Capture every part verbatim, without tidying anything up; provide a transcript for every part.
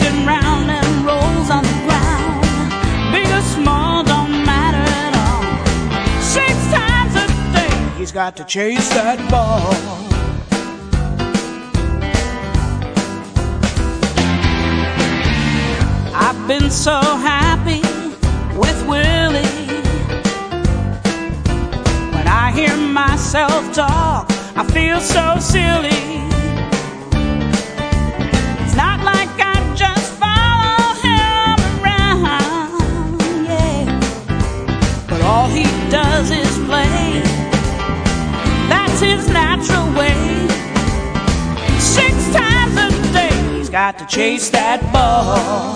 and round and rolls on the ground. Big or small, don't matter at all. Six times a day he's got to chase that ball. I've been so happy with Willie. When I hear myself talk, I feel so silly. It's not like I just follow him around, yeah. But all he does is play. That's his natural way. Six times a day he's got to chase that ball.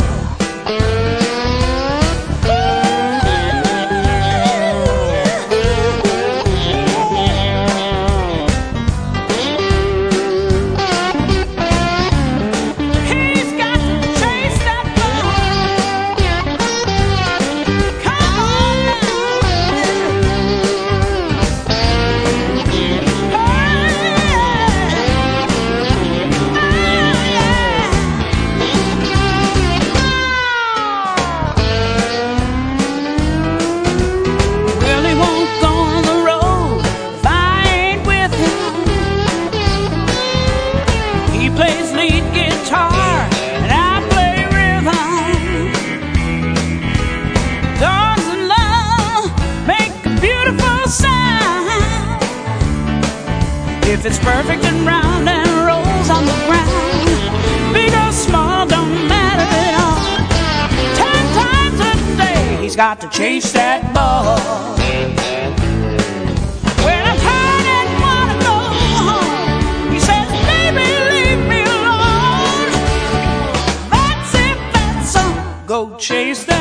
If it's perfect and round and rolls on the ground, big or small, don't matter at all. Ten times a day he's got to chase that ball. When I'm tired and wanna go home, he says, baby, leave me alone. That's it, that's all. Go chase that